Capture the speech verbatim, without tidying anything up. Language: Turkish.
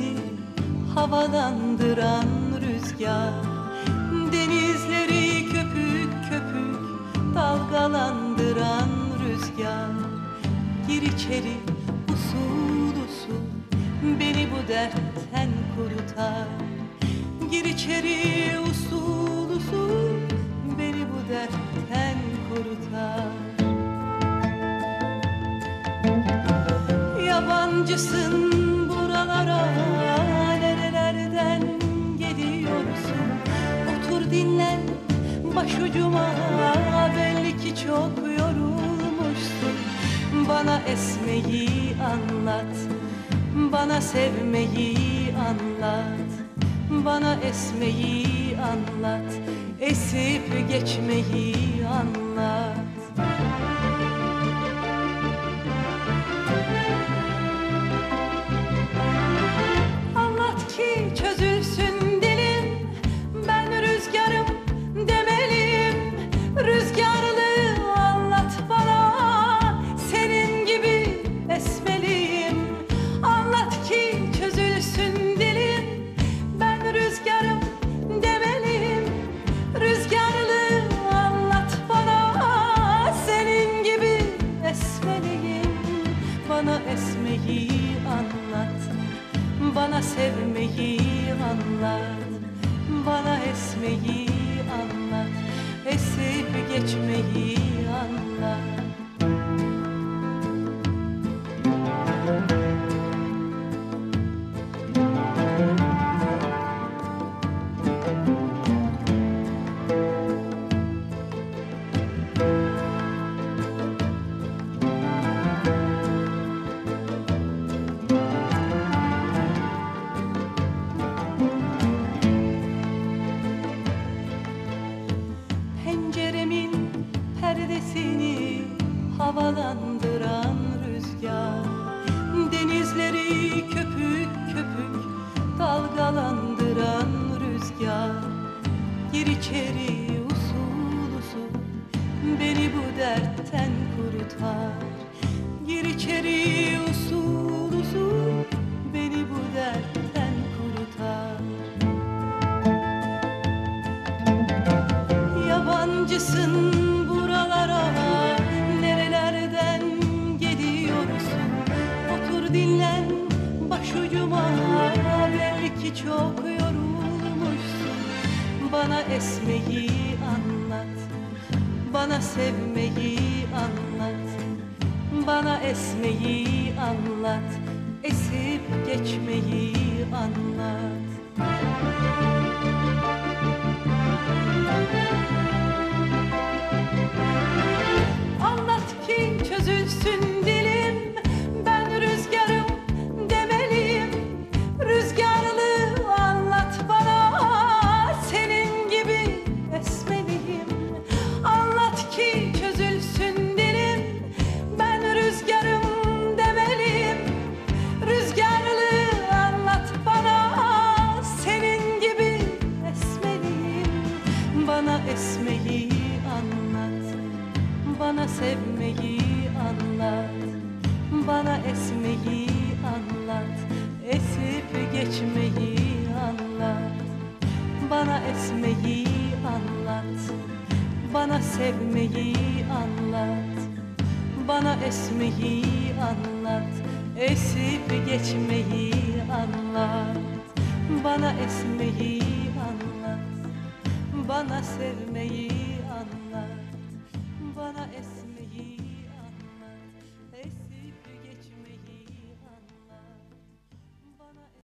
perdesini havalandıran rüzgar, denizleri köpük köpük dalgalandıran rüzgar. Gir içeri usul usul, beni bu dertten kurutar. Gir içeri usul usul, beni bu dertten kurutar. Yabancısın buralara, nerelerden geliyorsun? Otur dinlen başucuma, belli ki çok yorulmuşsun. Bana esmeyi anlat, bana sevmeyi anlat. Bana esmeyi anlat, esip geçmeyi anlat. Anlat ki çözülsün dilim, ben rüzgarım demeliyim. Rüzgarlı anlat bana, senin gibi esmeliyim. Anlat ki çözülsün dilim, ben rüzgarım demeliyim. Rüzgarlı anlat bana, senin gibi esmeliyim. Bana esmeyi anlat, bana sevmeyi anlat. Bana esmeyi anlat, esip geçmeyi anlat. Penceremin perdesini havalandıran rüzgar, denizleri köpük köpük dalgalandıran rüzgar. Gir içeri usul usul, beni bu dertten kurutar. Gir içeri usul usul, beni bu dertten kurutar. Yabancısın buralara, nerelerden geliyorsun? Otur dinlen başucuma, belli ki çok yorulmuşsun. Bana esmeyi anlat, bana sevmeyi anlat. Bana esmeyi anlat, esip geçmeyi anlat. Anlat ki çözülsün dilim, ben rüzgarım demeliyim. Rüzgarlı anlat bana, senin gibi esmeliyim. Anlat ki çözülsün dilim, ben rüzgarım demeliyim. Rüzgarlı anlat bana, senin gibi esmeliyim. Bana esmeyi anlat, bana sevmeyi anlat. Bana esmeyi anlat, esip geçmeyi anlat. Bana esmeyi anlat, bana sevmeyi anlat. Bana esmeyi anlat, esip geçmeyi anlat. Bana esmeyi anlat, bana sevmeyi anlat. Bana esmeyi